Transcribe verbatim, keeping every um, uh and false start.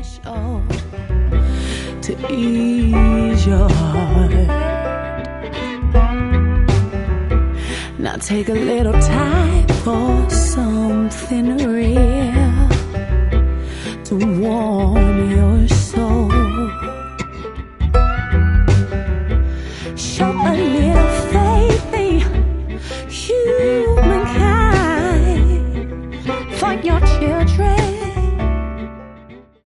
special to ease your heart. Now take a little time for something real to warm your soul.